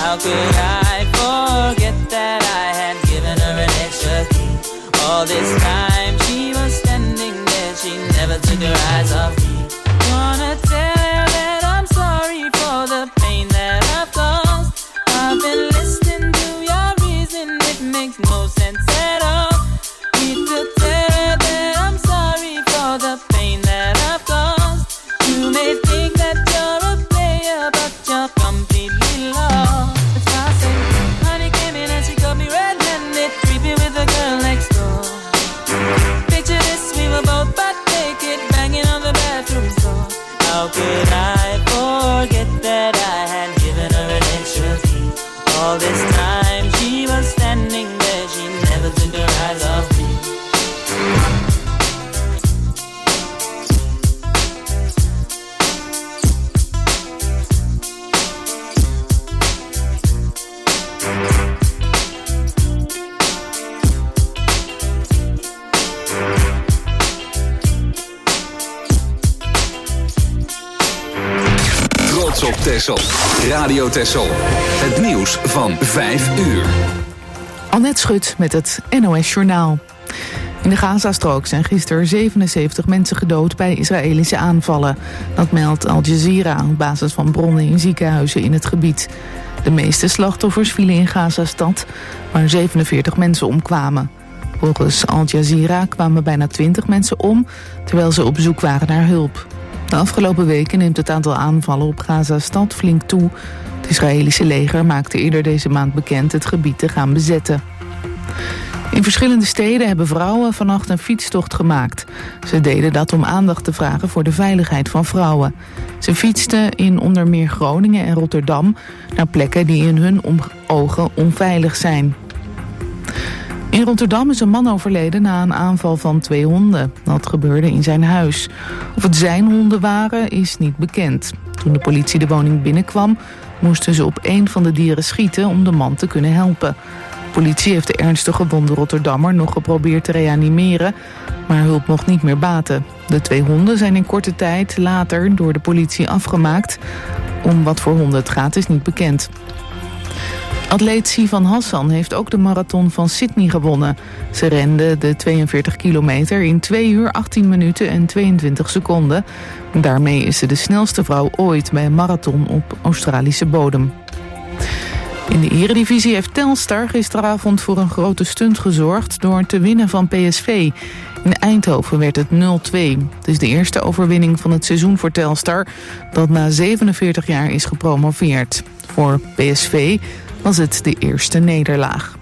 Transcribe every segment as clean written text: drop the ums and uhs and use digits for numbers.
How could I forget that I had given her an extra key? All this time she was standing there, she never took her eyes off me. Wanna tell her that I'm sorry for the pain that I've caused. I've been listening to your reason, it makes no sense at all. Need to tell her that I'm sorry for the pain that I've caused. You may think that you're a player, but you're completely lost. That's why I say, honey came in and she got me red-handed, creepy with the girl next door. Picture this, we were both butt naked, banging on the bathroom floor. How could I forget that I had given her an extra key? All this time she was standing there, she never took her eyes off me. Trots op Texel. Radio Texel. Het nieuws van 5 uur. Annette Schut met het NOS Journaal. In de Gazastrook zijn gisteren 77 mensen gedood bij Israëlische aanvallen. Dat meldt Al Jazeera op basis van bronnen in ziekenhuizen in het gebied. De meeste slachtoffers vielen in Gazastad, waar 47 mensen omkwamen. Volgens Al Jazeera kwamen bijna 20 mensen om, terwijl ze op zoek waren naar hulp. De afgelopen weken neemt het aantal aanvallen op Gazastad flink toe. Het Israëlische leger maakte eerder deze maand bekend het gebied te gaan bezetten. In verschillende steden hebben vrouwen vannacht een fietstocht gemaakt. Ze deden dat om aandacht te vragen voor de veiligheid van vrouwen. Ze fietsten in onder meer Groningen en Rotterdam naar plekken die in hun ogen onveilig zijn. In Rotterdam is een man overleden na een aanval van 2 honden. Dat gebeurde in zijn huis. Of het zijn honden waren, is niet bekend. Toen de politie de woning binnenkwam, moesten ze op 1 van de dieren schieten om de man te kunnen helpen. De politie heeft de ernstig gewonde Rotterdammer nog geprobeerd te reanimeren, maar hulp mocht niet meer baten. De 2 honden zijn in korte tijd later door de politie afgemaakt. Om wat voor honden het gaat is niet bekend. Atleet Sivan Hassan heeft ook de marathon van Sydney gewonnen. Ze rende de 42 kilometer in 2 uur, 18 minuten en 22 seconden. Daarmee is ze de snelste vrouw ooit bij een marathon op Australische bodem. In de Eredivisie heeft Telstar gisteravond voor een grote stunt gezorgd door te winnen van PSV. In Eindhoven werd het 0-2. Het is de eerste overwinning van het seizoen voor Telstar, dat na 47 jaar is gepromoveerd. Voor PSV was het de eerste nederlaag.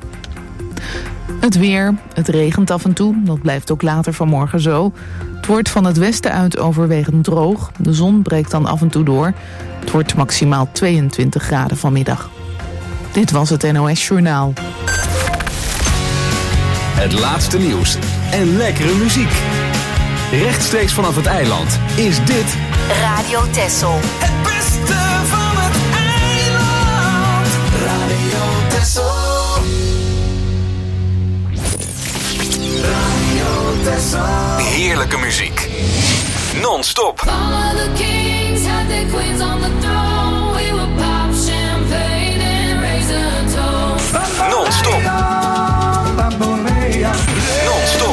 Het weer, het regent af en toe, dat blijft ook later vanmorgen zo. Het wordt van het westen uit overwegend droog. De zon breekt dan af en toe door. Het wordt maximaal 22 graden vanmiddag. Dit was het NOS Journaal. Het laatste nieuws en lekkere muziek. Rechtstreeks vanaf het eiland is dit Radio Texel. Het beste van het eiland. Radio Texel. Radio Texel. heerlijke muziek. Non-stop. All the kings had their queens on the throne. We would pop champagne and raise a toast. Non-stop. Non-stop.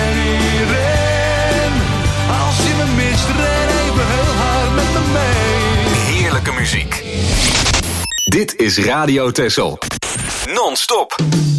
Als je me mist, ren even heel hard met me mee. Heerlijke muziek. Dit is Radio Texel. Non-stop.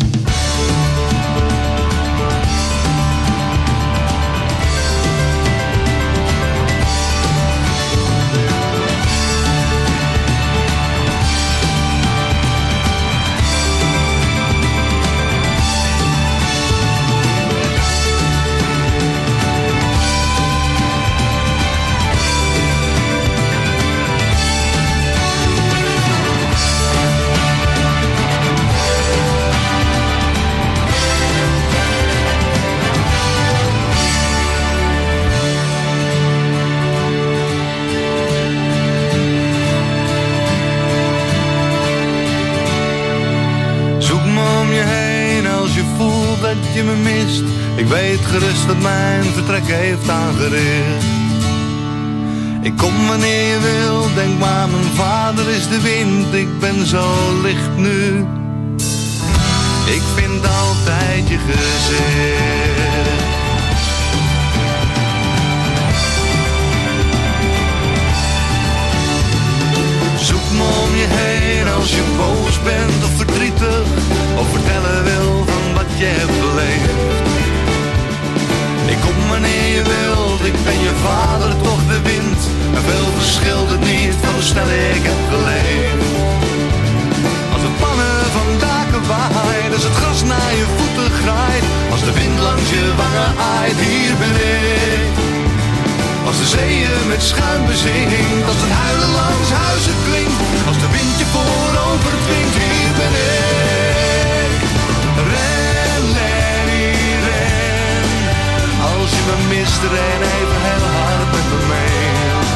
Dat je me mist, ik weet gerust dat mijn vertrek heeft aangericht. Ik kom wanneer je wil, denk maar mijn vader is de wind. Ik ben zo licht nu, ik vind altijd je gezicht. Zoek me om je heen als je boos bent of verdrietig, of vertellen wil van wat je hebt beleefd. Ik kom wanneer je wilt, ik ben je vader, toch de wind. En veel verschilt het niet van hoe snel ik heb geleefd. Als de pannen van daken waait, als het gras naar je voeten graait, als de wind langs je wangen aait, hier ben ik. Als de zeeën met schuim bezingt, als het huilen langs huizen klinkt, als de wind je voorover dwingt, hier ben ik. Ren, Lenny, ren. Als je me mist, ren even heel hard met me mee.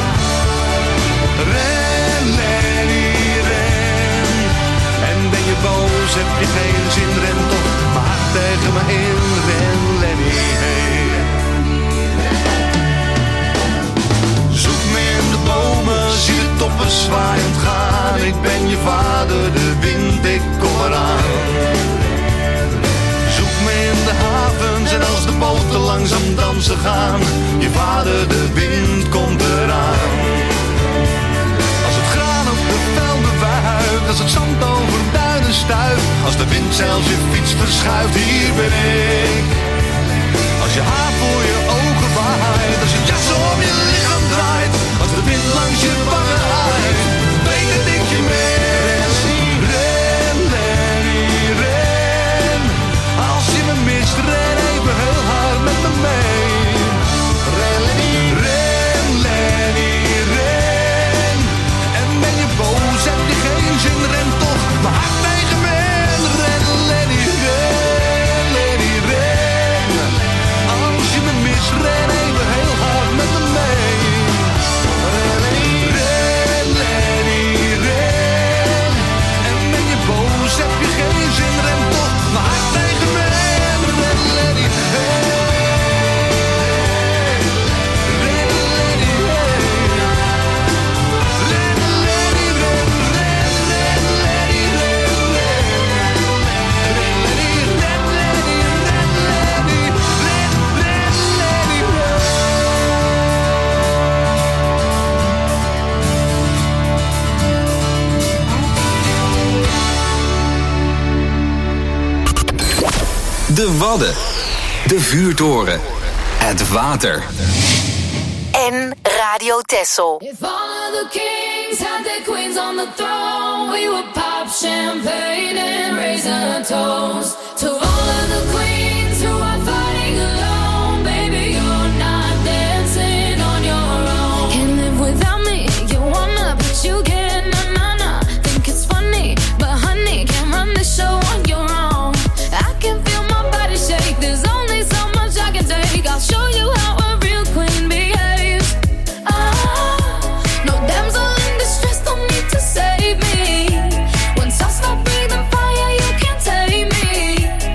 Ren, Lenny, ren. En ben je boos, heb je geen zin, ren toch maar hard tegen me in. Ren, Lenny, hey. Zoek me in de bomen, zie de toppen zwaaiend gaan. Ik ben je vader, de wind, ik kom eraan. Zoek me in de havens en als de boten langzaam dansen gaan. Je vader, de wind, komt eraan. Als het graan op de velden wuift, als het zand over duinen stuift, als de wind zelfs je fiets verschuift, hier ben ik. Als je haar voor je ogen waait, als je jas om je lichaam draait, als de wind langs je wangen aait, weet dat ik je mis. Ren, Lenny, ren. Als je me mist, ren even heel hard met me mee. Ren, Lenny, ren, Lenny, ren. En ben je boos, heb je geen zin, ren toch maar hard tegen me in. Ren, Lenny, ren, Lenny, ren. Als je me mist, ren even heel hard met me mee. Ren, Lenny, ren. En ben je boos, heb je geen zin, ren toch maar hard tegen me in. Ren, Lenny, hey. Ren, Lenny, hey. Ren, Lenny, ren, ren, ren, Lenny, ren, ren. Ren, Lenny, ren, Lenny, ren, Lenny, ren, ren, Lenny, ren. De Wadden. De vuurtoren. Het water. En Radio Texel. If all of the kings had their queens on the throne, we would pop champagne and raise a toast to all of the queens who are fighting alone. Baby, you're not dancing on your own. Can't live without me, you wanna, but you can't. Na. Think it's funny, but honey, can't run the show on your own. I can feel my body shake, there's only so much I can take. I'll show you how a real queen behaves. No damsel in distress, don't need to save me. Once I stop breathing fire, you can't take me.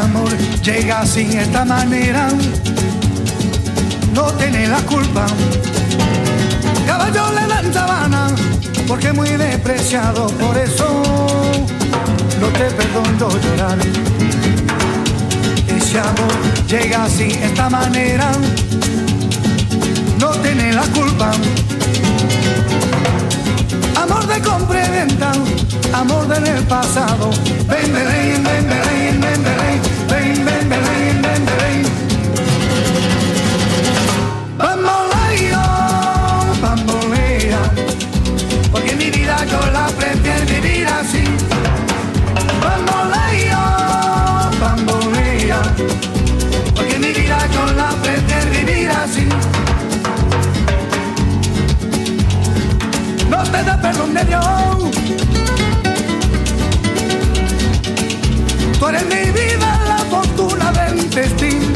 amor llega así, esta manera, no tiene la culpa. Caballo le dan sabana, porque es muy despreciado, por eso no te perdono llorar. Ese amor llega así, esta manera, no tiene la culpa. Amor de compra y venta, amor del pasado. Ven, ven, ven, ven, ven, ven, ven, ven, ven, ven, ven. Bamboleo, bambolea, porque mi vida yo la prefiero vivir así. Bamboleo, bambolea, porque mi vida yo la prefiero vivir así. No te da perdón de Dios. Tú eres mi vida, la fortuna del destino.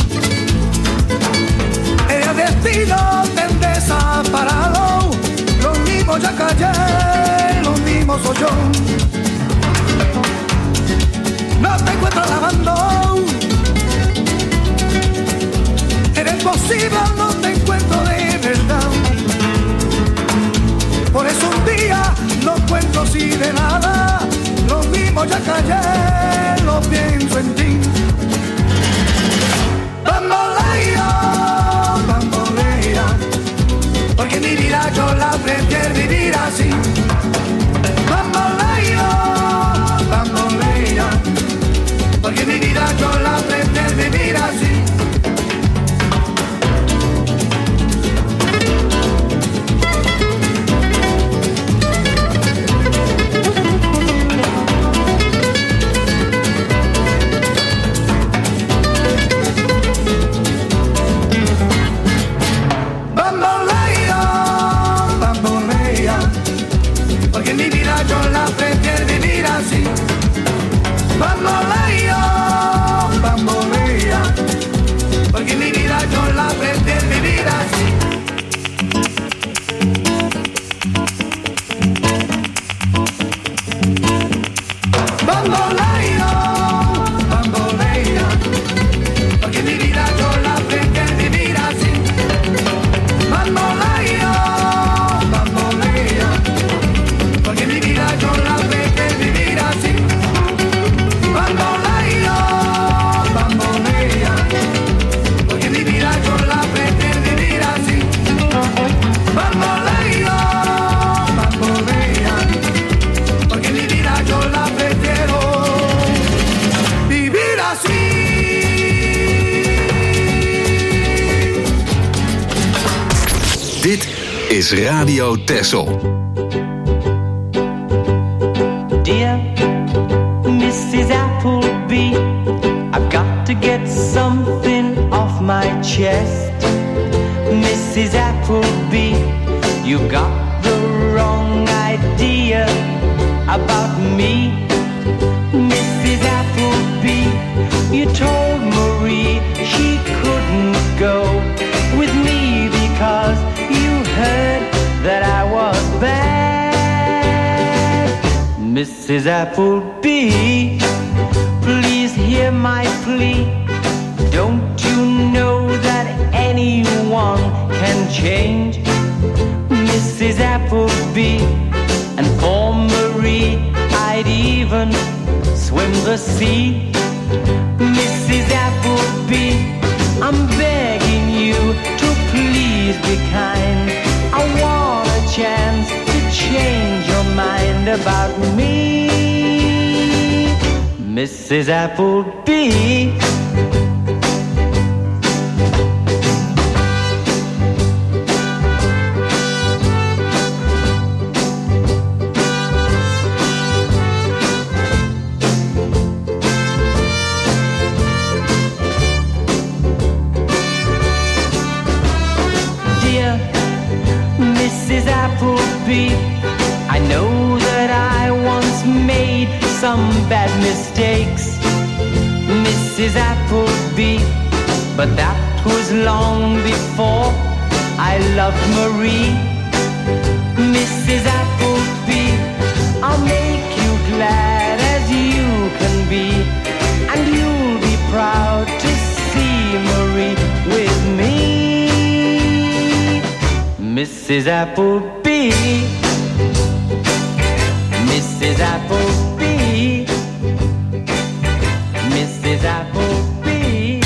El destino te desaparado. Lo mismo ya callé, lo mismo soy yo. No te encuentro lavando. Eres posible, no te encuentro de verdad. Por eso un día no cuento así de nada. Lo mismo ya callé, lo pienso en ti. Bambolea, bambolea, porque mi vida yo la prefiero vivir así. Bambolea, bambolea, porque mi vida yo la prefiero vivir así. Bambolea, bambolea, porque mi vida yo la prefiero vivir así. Bambolea, bambolea, porque mi vida yo la prefiero vivir así. Bambolea, bambolea, porque mi vida yo la prefiero vivir así. Bambolea, bambolea, porque mi vida yo la prefiero vivir así. Bambolea, bambolea, porque mi vida yo la prefiero vivir así. Dit is Radio Texel. Dear Mrs. Appleby, I've got to get something off my chest. Mrs. Appleby, you got the wrong idea about me. Mrs. Appleby, you told Marie she couldn't go with me because you heard that I was bad. Mrs. Appleby, please hear my plea. Don't you know that anyone can change? Mrs. Appleby, and for Marie I'd even swim the sea. Mrs. Appleby, I'm begging you to please be kind. I want a chance to change your mind about me. Mrs. Appleby. Mrs. Appleby, I know that I once made some bad mistakes, Mrs. Appleby, but that was long before I loved Marie. Mrs. Appleby, I'll make you glad as you can be, and you'll be proud Mrs. Applebee, Mrs. Applebee, Mrs. Applebee.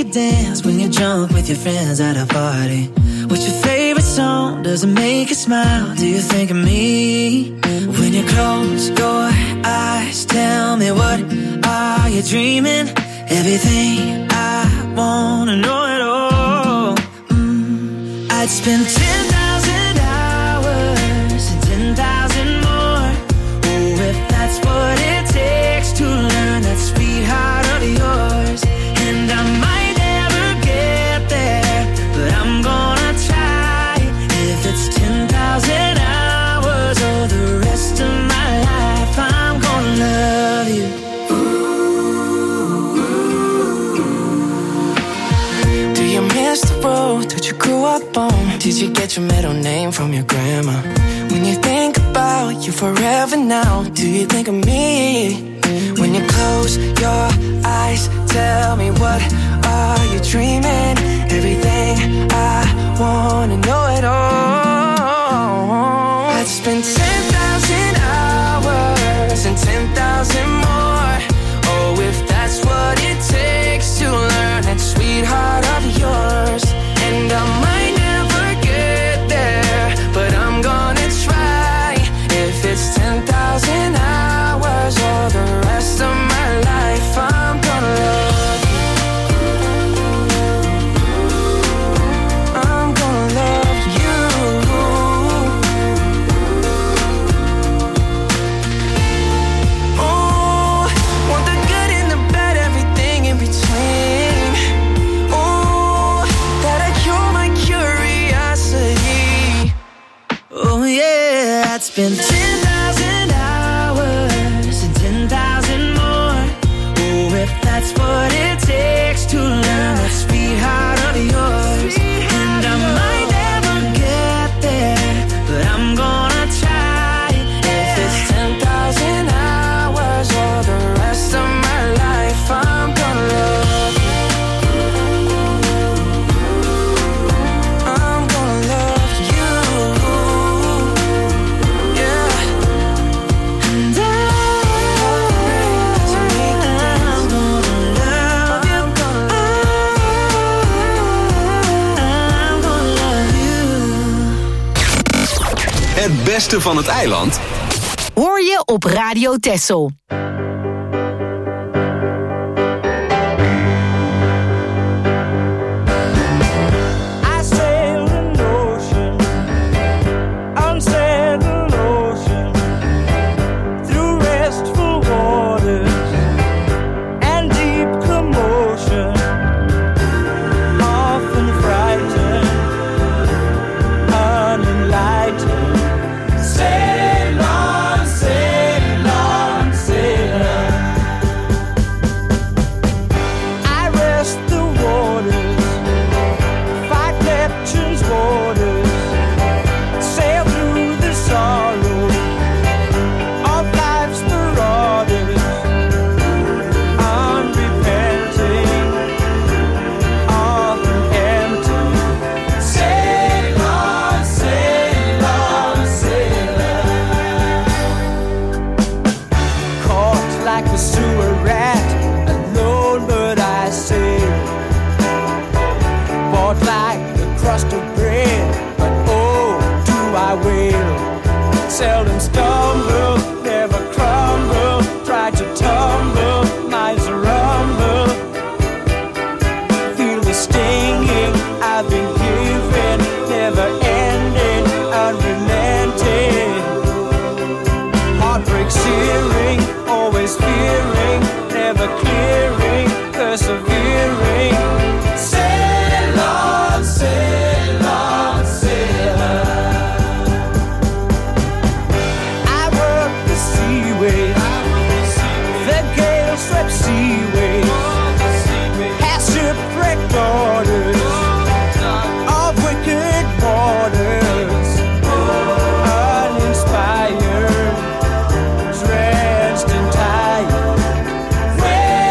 dance when you're drunk with your friends at a party? What's your favorite song? Does it make you smile? Do you think of me? When you close your eyes, tell me what are you dreaming? Everything I wanna know it all. I'd spend 10,000 hours and 10,000 more. Oh, if that's what it takes to learn that sweetheart of yours. And I might never get there, but I'm gonna try. If it's 10,000 hours or the rest of my life, I'm gonna love you. Do you miss the road that you grew up on? Did you get your middle name from your grandma? When you think about you forever now, do you think of me? When you close your eyes, tell me what are you dreaming? Everything I wanna know it all. I'd spend 10,000 hours and 10,000 more. Oh, if that's what it takes to learn that sweetheart of yours. And I might never get there, but I'm gonna try. If it's 10,000 hours or the rest of my life, I'm gonna love you. I'm gonna love you. Oh, want the good and the bad, everything in between. Oh, that'll cure my curiosity. Oh yeah, I'd spend 10,000 hours and 10,000 more. Oh, if that's what it takes to learn that sweetheart of yours. And I might never get there, but I'm gonna try. If it's 10,000 hours or the rest of my life, I'm gonna love you. I'm gonna love you. Yeah. And I'm gonna love you. I'm gonna love you. Het beste van het eiland Hoor je op Radio Texel. I sailed an ocean, unsettled ocean, through restful waters and deep commotion, often frightened, unenlightened. Sail on, sail on, sail on. I rest the waters, fight Neptune's waters, sail through the sorrow of life's marauders, unrepenting, often empty. Sail on, sail on, sail on. Caught like a sewer rat, alone but I sail. Bought like a crust of bread, but oh, do I wail. Seldom stumble, never crumble, try to tumble, minds rumble. Feel the stinging I've been given, never ending, unrelenting. Heartbreak searing, always fearing, never clearing, persevering. Sail on, sail on, sail on. I work the seaways, the gale swept seaways, has shipwrecked daughters of wicked waters, uninspired, drenched and tired.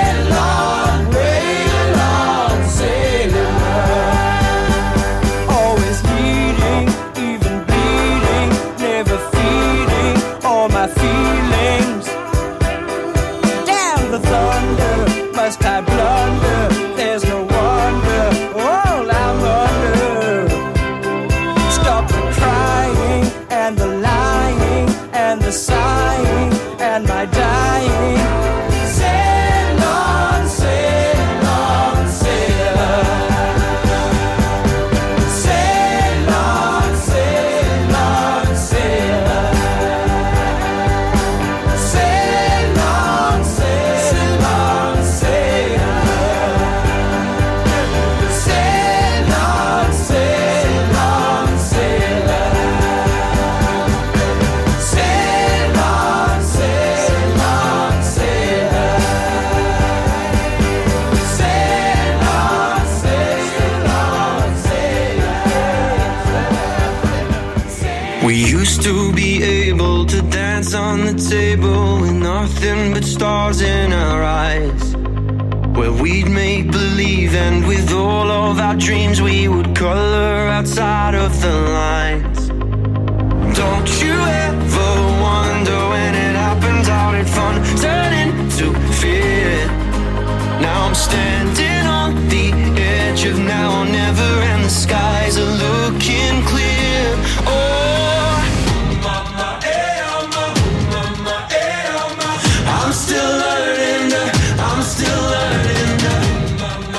but stars in our eyes, where we'd make believe, and with all of our dreams we would color outside of the lines. Don't you ever wonder when it happens, how did fun turn into fear? Now I'm standing on the edge of now or never, and the skies are looking clear. Oh, mama, mama, I'm still learning, I'm still learning, mama,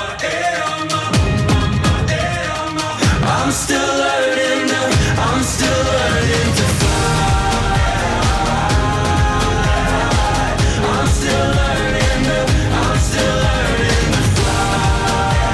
mama, I'm still learning, I'm still learning to fly. I'm still learning, I'm still learning to fly.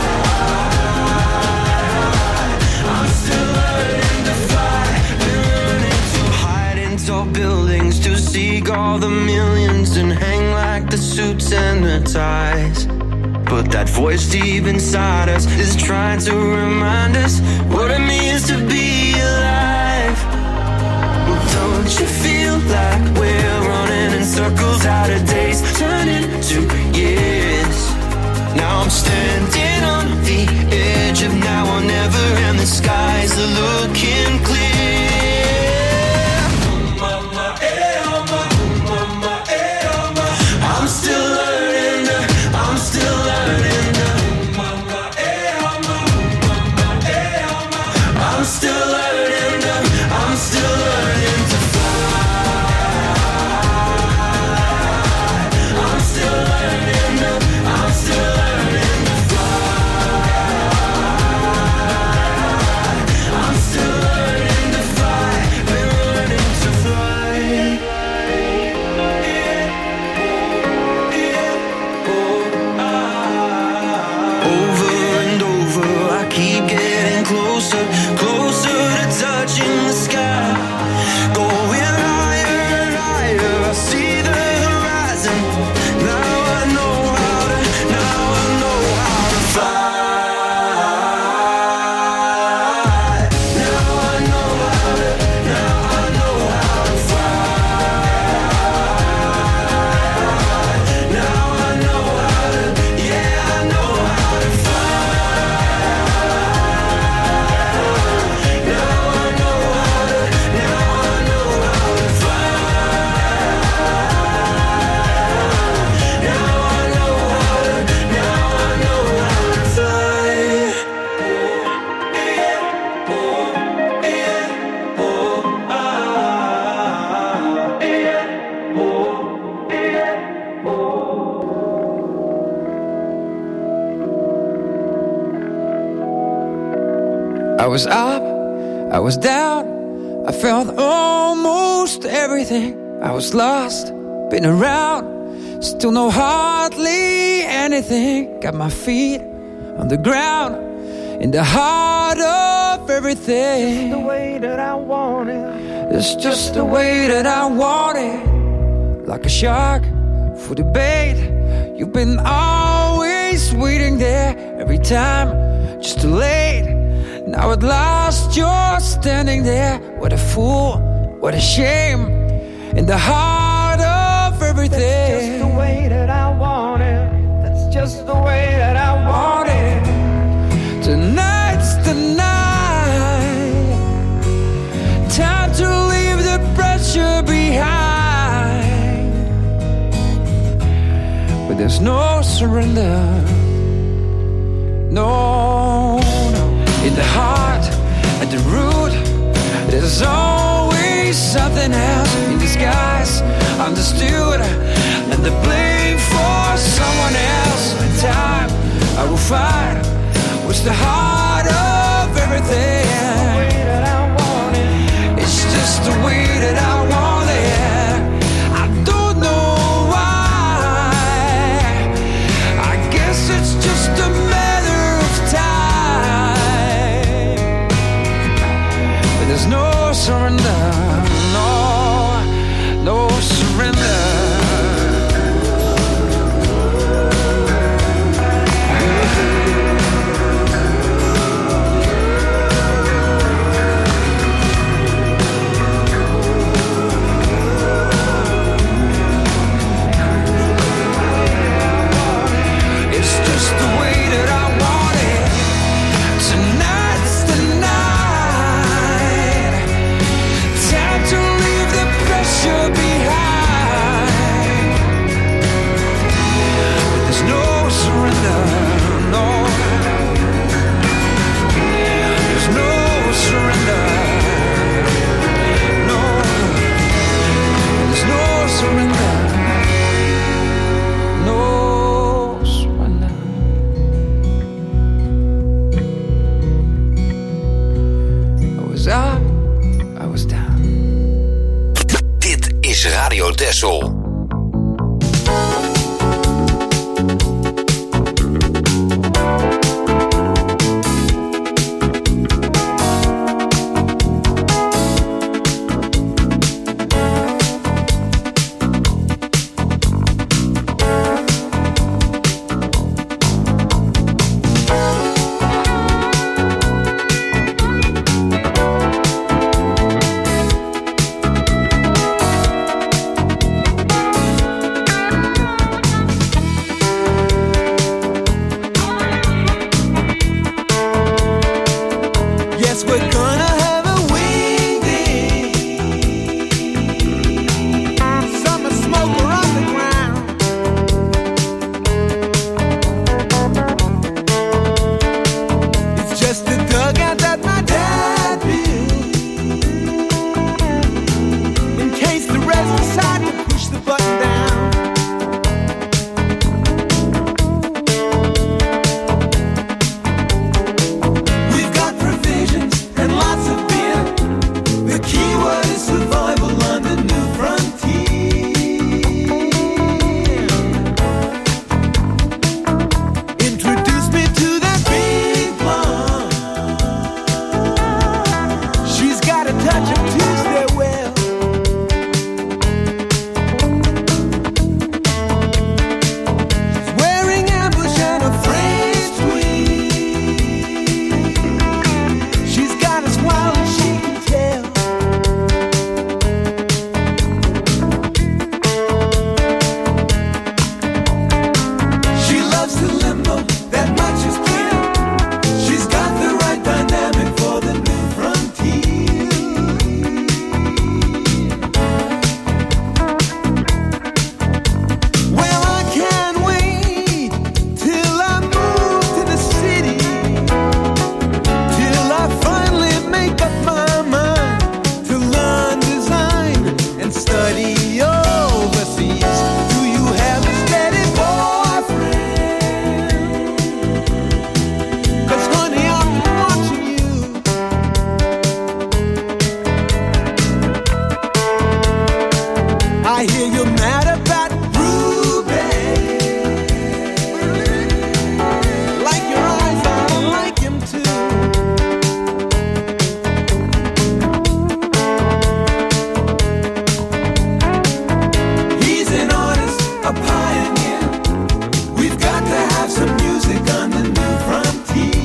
I'm still learning to fly. Learning to hide in tall buildings, to seek all the millions and hang like the suits and the ties. But that voice deep inside us is trying to remind us what it means to be alive. Don't you feel like we're running in circles, out of days turn into years? Now I'm standing on the edge of now or never, and the skies are looking clear. Mama, mama, I'm still learning, I'm still learning. Mama, I'm still learning, I'm still learning to fly. I'm still learning, I'm still learning to fly. I'm still learning to fly. We're learning to fly. Over and over, I keep getting closer, closer to touching the sky. Going higher and higher, I see the horizon. Now I know how to, now I know how to fly. Now I know how to, now I know how to fly. Now I know how to, yeah, I know how to fly. Now I know how to, now I know how to fly. Now I know how to, now I know how to fly. I was up, I was down, I felt almost everything. I was lost, been around, still know hardly anything. Got my feet on the ground, in the heart of everything. The way that I want it, it's just the way that I want it. Like a shark for the bait, you've been always waiting there. Every time, just too late. Now at last you're standing there. What a fool, what a shame. In the heart of everything. that's just the way that I want it. That's just the way that I want it. Tonight's the night. Time to leave the pressure behind. But there's no surrender. No, no. In the heart, at the root, there's always something else in disguise, understood, and the blame for someone else. In time, I will find what's the heart of everything. It's just the way that I want it. I don't know why. I guess it's just a matter of time. But there's no surrender, no, no surrender. a pioneer. We've got to have some music on the new frontier.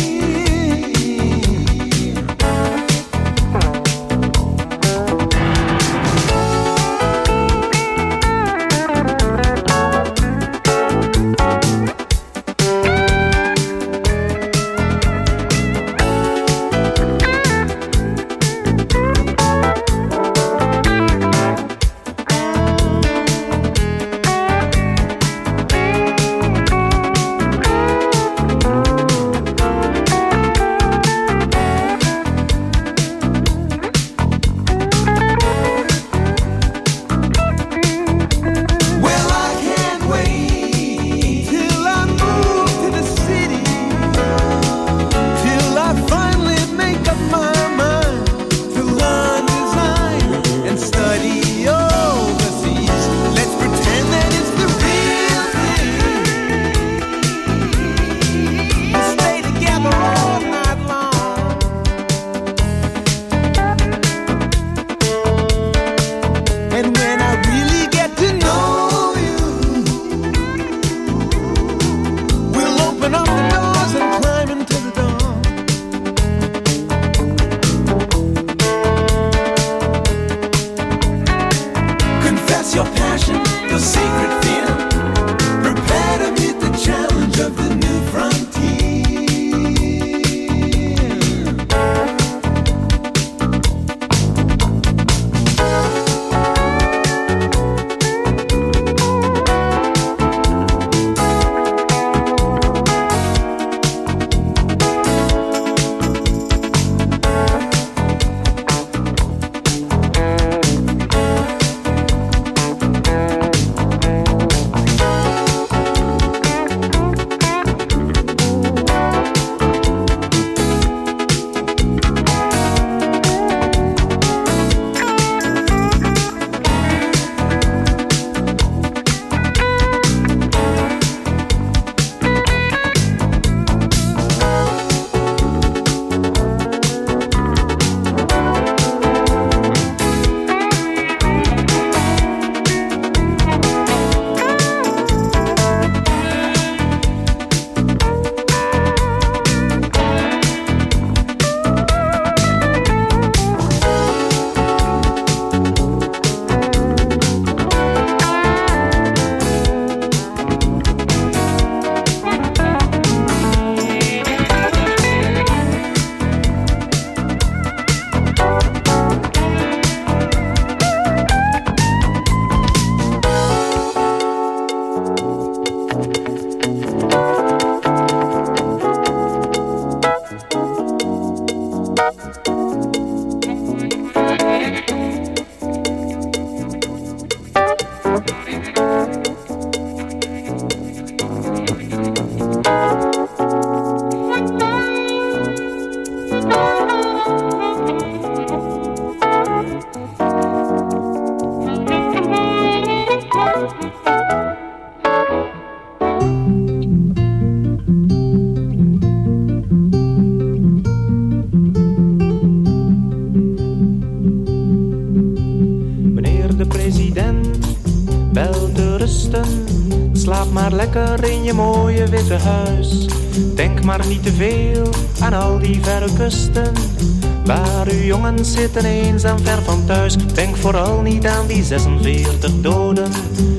Slaap maar lekker in je mooie witte huis. Denk maar niet te veel aan al die verre kusten, waar uw jongens zitten eenzaam ver van thuis. Denk vooral niet aan die 46 doden,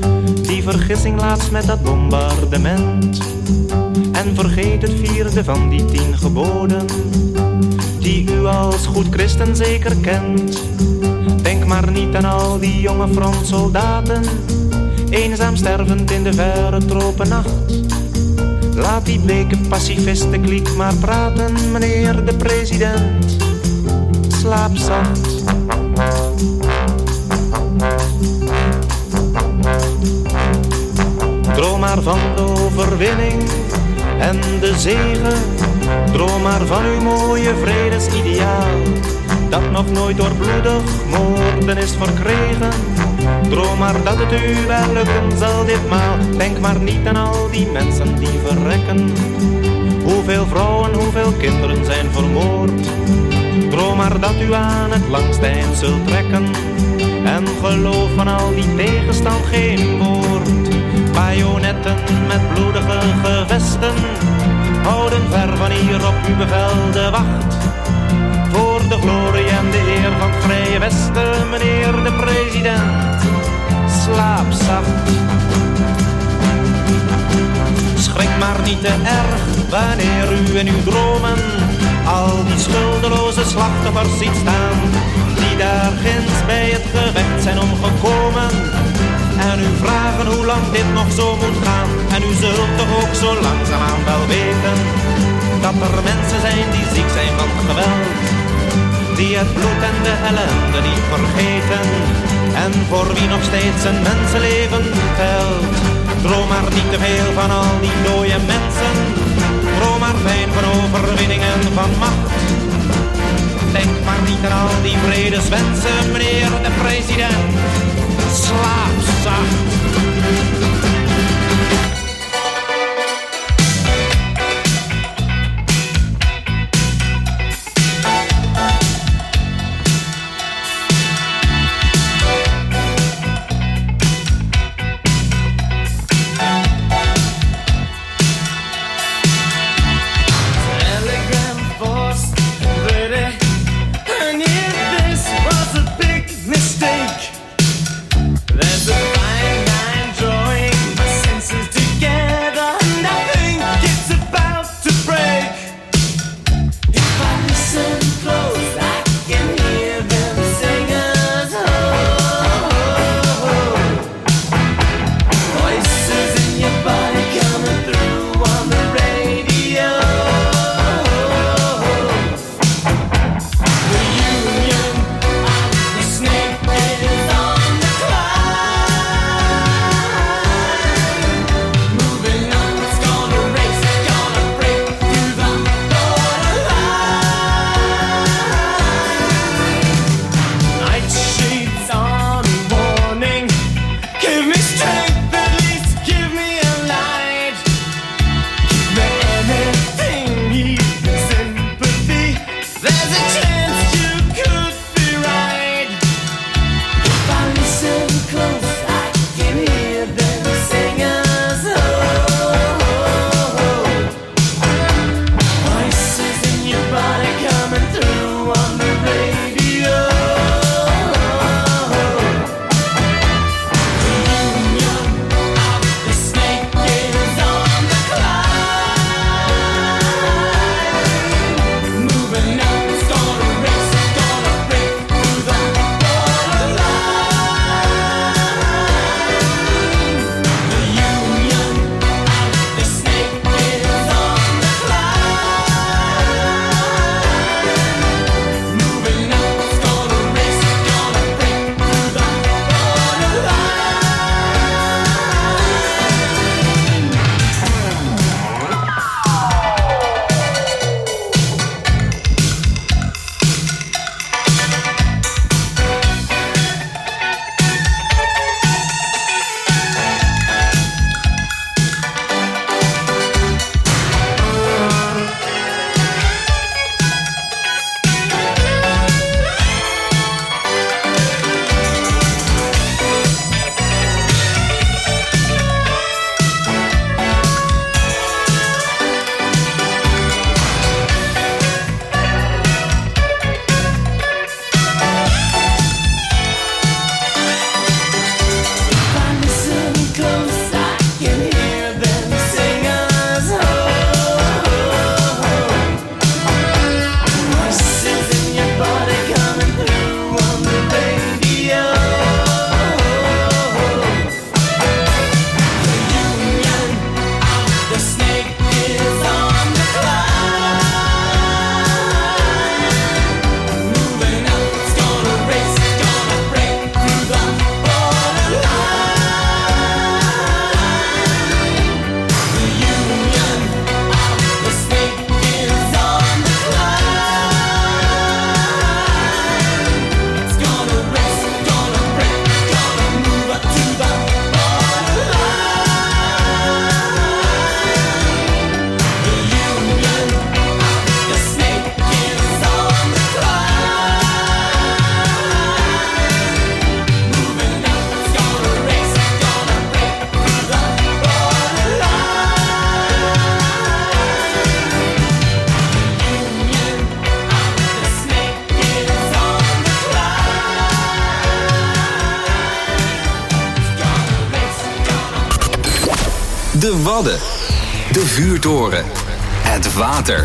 die vergissing laatst met dat bombardement. En vergeet het 4e van die 10 geboden, die u als goed christen zeker kent. Denk maar niet aan al die jonge frontsoldaten, eenzaam stervend in de verre tropennacht. Laat die bleke pacifistenkliek maar praten, meneer de president. Slaap zacht. Droom maar van de overwinning en de zegen. Droom maar van uw mooie vredesideaal, dat nog nooit door bloedig moorden is verkregen. Droom maar dat het u wel lukken zal ditmaal. Denk maar niet aan al die mensen die verrekken. Hoeveel vrouwen, hoeveel kinderen zijn vermoord. Droom maar dat u aan het langste eind zult trekken. En geloof van al die tegenstand geen woord. Bajonetten met bloedige gevesten houden ver van hier op uw bevel de wacht. Voor de glorie en de eer van het Vrije Westen, meneer de president, slaap zacht. Schrik maar niet te erg wanneer u in uw dromen al die schuldeloze slachtoffers ziet staan, die daar ginds bij het gevecht zijn omgekomen. En u vragen hoe lang dit nog zo moet gaan. En u zult toch ook zo langzaamaan wel weten dat er mensen zijn die ziek zijn van het geweld, die het bloed en de ellende niet vergeten, en voor wie nog steeds een mensenleven telt. Droom maar niet te veel van al die dode mensen, droom maar fijn van overwinningen van macht. Denk maar niet aan al die vredeswensen, meneer de president, slaap zacht. There's a fine line drawing De Wadden. De vuurtoren. Het water.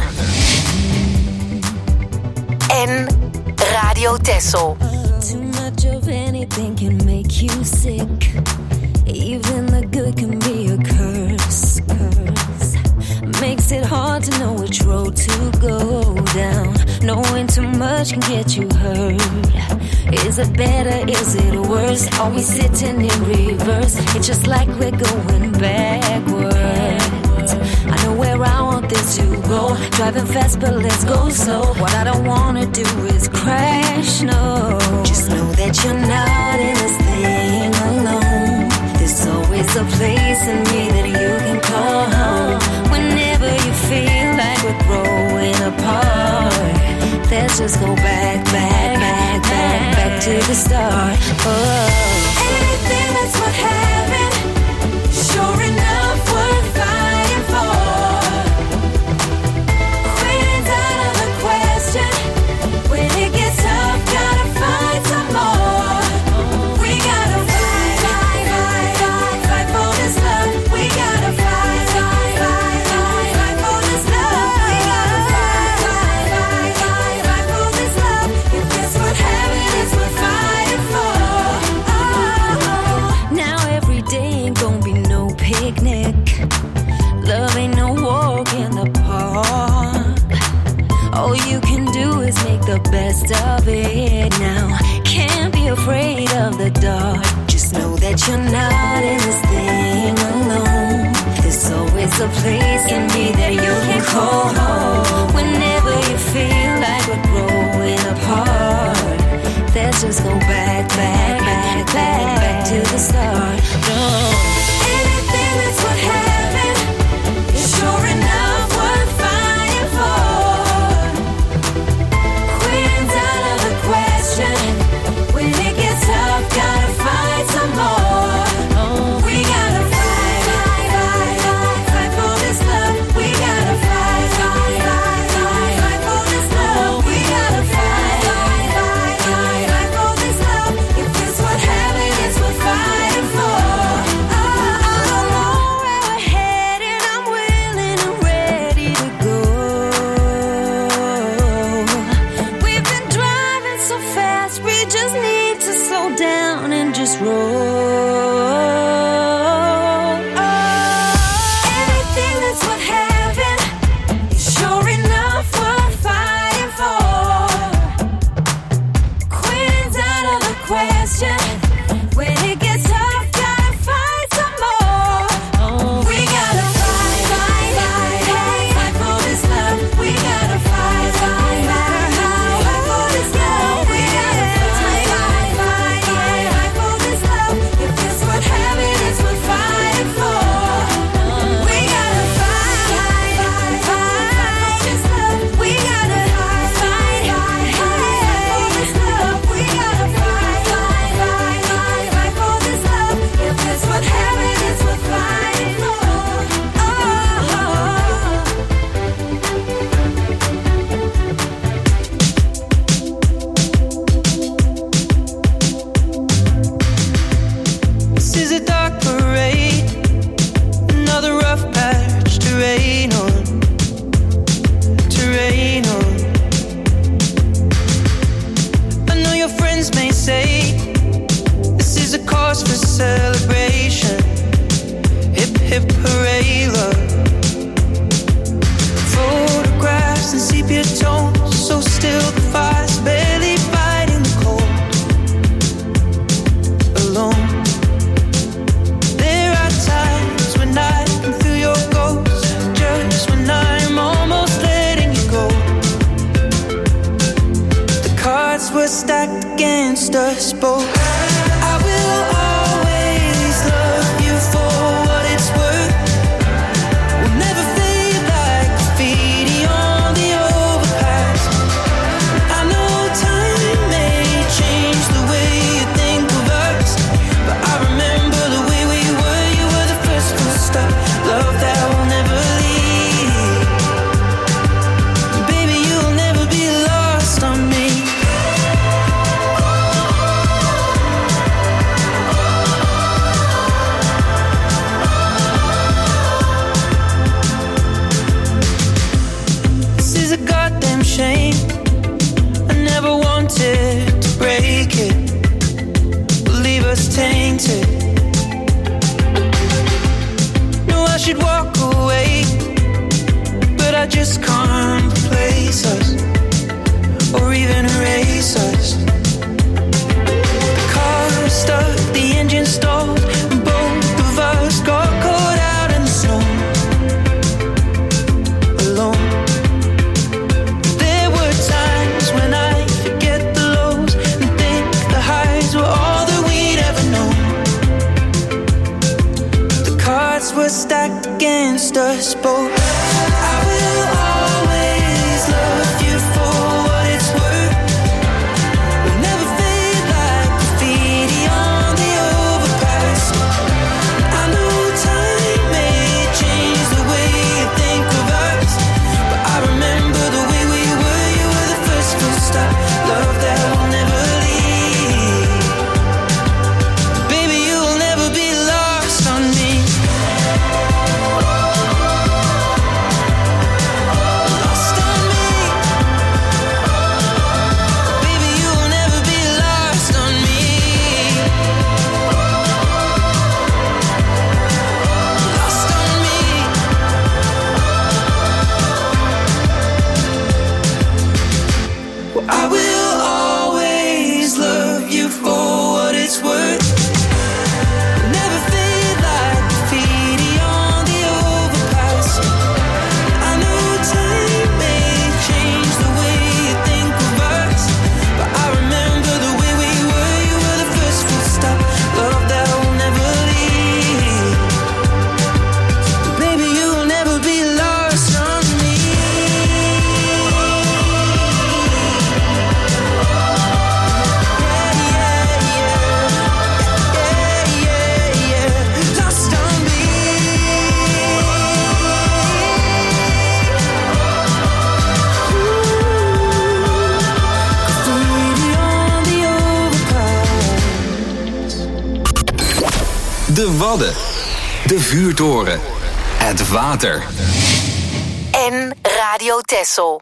En Radio Texel. Too much of anything can make you sick. Even the good can be a curse. Makes it hard to know which road to go down. Knowing too much can get you hurt. Is it better, is it worse? Are we sitting in reverse? It's just like we're going backwards. I know where I want this to go. Driving fast but let's go slow. What I don't wanna do is crash, no. Just know that you're not in this thing alone. There's always a place in me that you can call home. Whenever you feel like we're growing apart, let's just go back to the start. Oh. Anything that's worth having, sure enough worth fighting for. Quitting's out of the question. When it gets tough, gotta find some more. We gotta fight for this love. We gotta fight for this love. We gotta fight for this love. If it's worth having, it's worth fighting for. Oh. Now every day ain't gonna be no picnic. Love ain't no walk in the park. All you can do is make the best of it now. Can't be afraid of the dark. Just know that you're not in this thing alone. There's always a place in me that you can call home. Whenever you feel like we're growing apart, let's just go back to the start. No. Anything that's worth having is sure enough worth fighting for. Quitting's out of the question. When it gets tough, gotta find some more. We gotta fight for this love. We gotta fight for this love. We gotta fight for this love. If it's worth having, it's worth fighting for. I don't know where we're headed. I'm willing and ready to go. We've been driving so fast, we just need to slow down and just roll. Anything that's worth having is sure enough worth fighting for. Quitting's out of the question. When it gets tough, gotta fight some more. We gotta fight for this love. We gotta fight for this love. We gotta fight for this love. If it's worth having, it's worth fighting for. We gotta fight for this love. We gotta fight for this love. We gotta fight for this love. If it's worth having, it's worth fighting for. This is a dark parade, another rough patch to rain on. I know your friends may say this is a cause for celebration. Hip hip hooray, love. Photographs and sepia tones, so still the fire's barely fighting the cold. Alone. There are times when I can feel your ghost, just when I'm almost letting you go. The cards were stacked against us both. I will always love you for what it's worth. We'll never fade like graffiti on the overpass. I know time may change the way you think of us, but I remember the way we were. You were the first full stop, love that will never leave. Baby, you'll never be lost on me. should walk away, but I just can't replace us or even erase us. The car stuck, the engine stalled, and both of us got caught out in the snow, alone. There were times when I forget the lows and think the highs were all that we'd ever known. The cards were stacked against us both. I will always love you for what it's worth. We'll never fade like graffiti on the overpass. I know time may change the way you think of us, but I remember the way we were. You were the first full stop, love that will never leave. Baby, you will never be lost on me. Lost on me. Baby, you will never be lost on me. Lost on me. Well, I will always love you for what it's worth. Never fade like graffiti on the overpass. I know time may change the way you think of us, but I remember the way we were. You were the first full stop, love that will never leave. Baby, you will never be lost on me. Lost on me. Graffiti on the overpass. De Wadden. De Vuurtoren. Het water. En Radio Texel.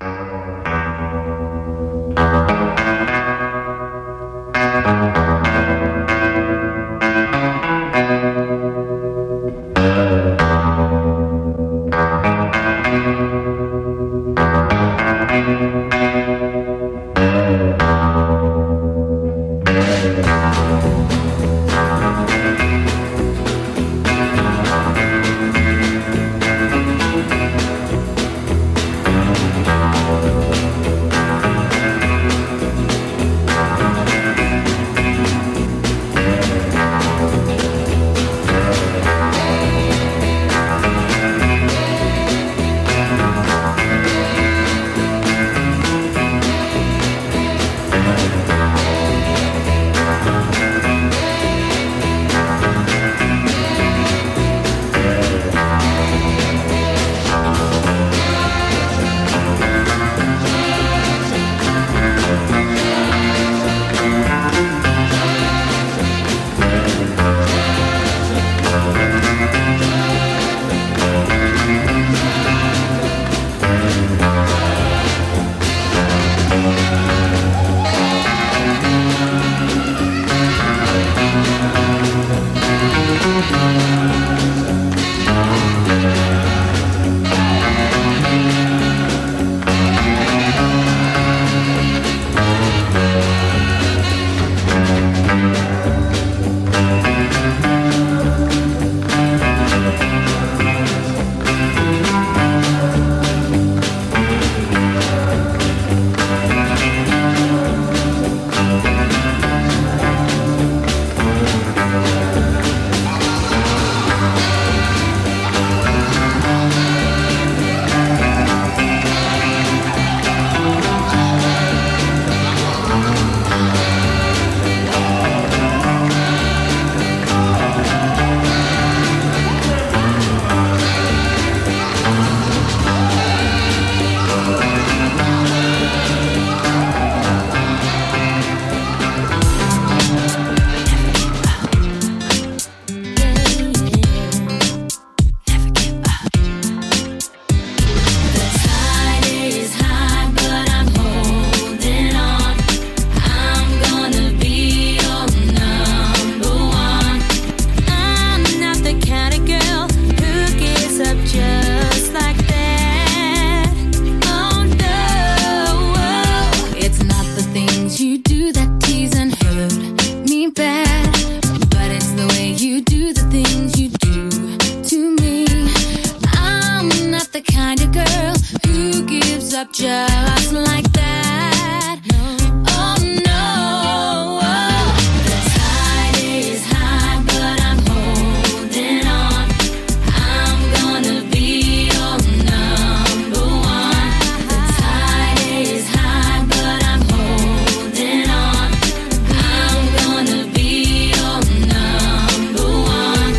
just like that. Oh no, the tide is high, but I'm holding on. I'm gonna be your number one. The tide is high, but I'm holding on. I'm gonna be your number one.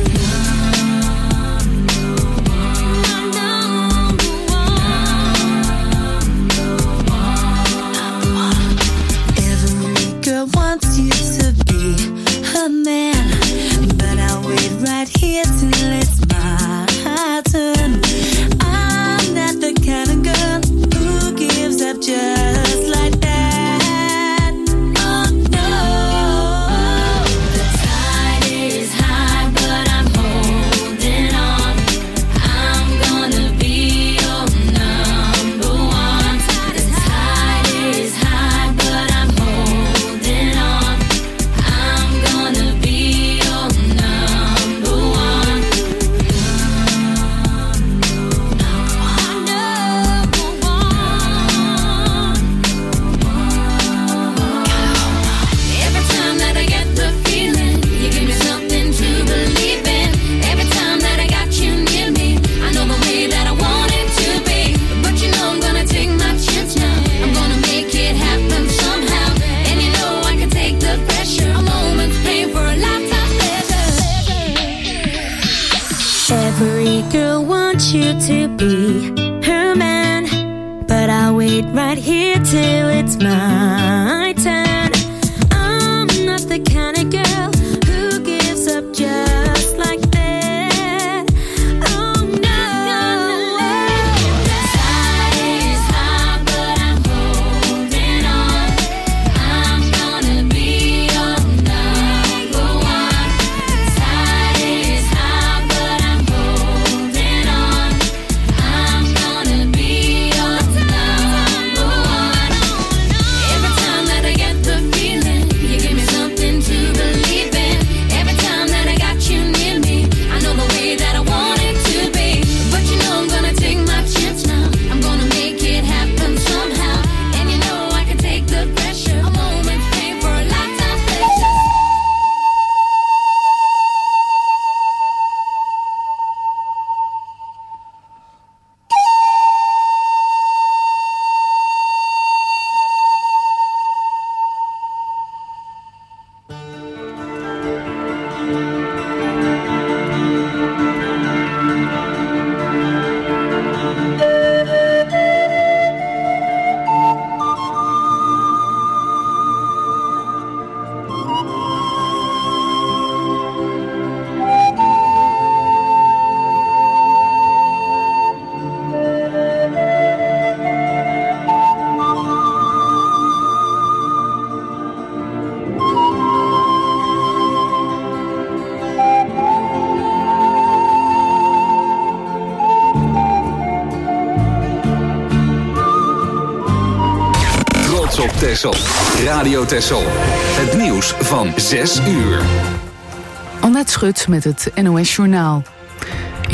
Every girl wants you to be her man, but I'll wait right here till it's my turn. I'm not the kind of girl who gives up just like that. Oh no, the tide is high, but I'm holding on. I'm gonna be your number one. The tide is high, but I'm holding on. I'm gonna be your number one. Every time that I get the feeling, you give me something to believe in. Every time that I got you near me, I know the way that I want it to be. But you know I'm gonna take my chance now. I'm gonna make it happen somehow. And you know I can take the pressure. A moment's pain for a lifetime pleasure. Every girl wants you to be her man, but I'll wait right here till it's my turn. I'm not the kind of girl who gives up just like that. Oh no, the tide is high, but I'm holding on. I'm gonna be your number one. The tide is high, but I'm holding on. I'm gonna be your number one. Every time that I get the feeling, you give me something to believe in. Every time that I got you near me, I know the way that I want it to be. But you know I'm gonna take my chance now. I'm gonna make it happen somehow. And you know I can take the pressure. A moment's pain for a lifetime pleasure. Trots op Texel. Radio Texel. Het nieuws van 6 uur. Annette Schut met het NOS Journaal.